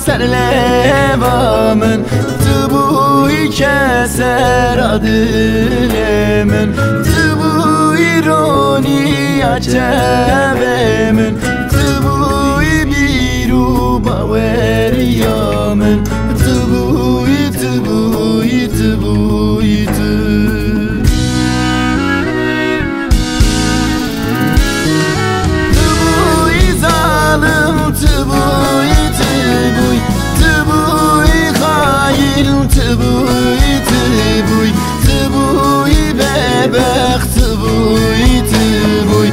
سرلوا من تبوی کسر دل من تبوی رونی عجب من تبوی بیرو باوریا من تبوی تبوی تبوی تبوی ظالم تبوی تبوی تبوی خاین تبوی تبوی تبوی ببخت تبوی تبوی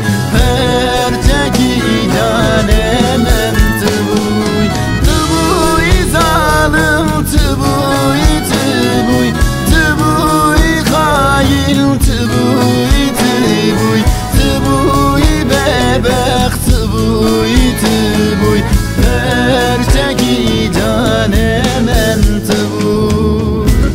پرچکیدن من تبوی تبوی ظالم تبوی تبوی تبوی خاین تبوی تبوی تبوی ببخت تبوی تبوی پرچکیدن من تبوی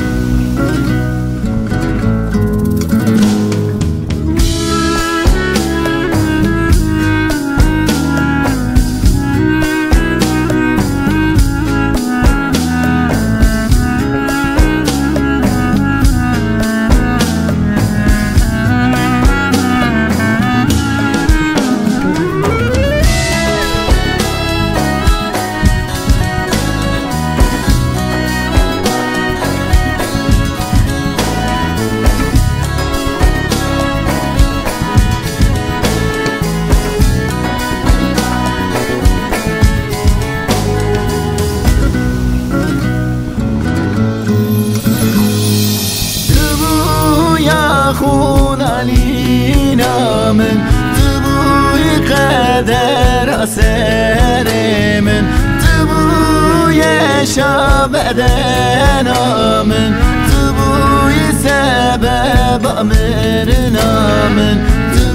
خون علینا من تبوی قدر اثر من تبوی شابدنا من تبوی سبب امرنا من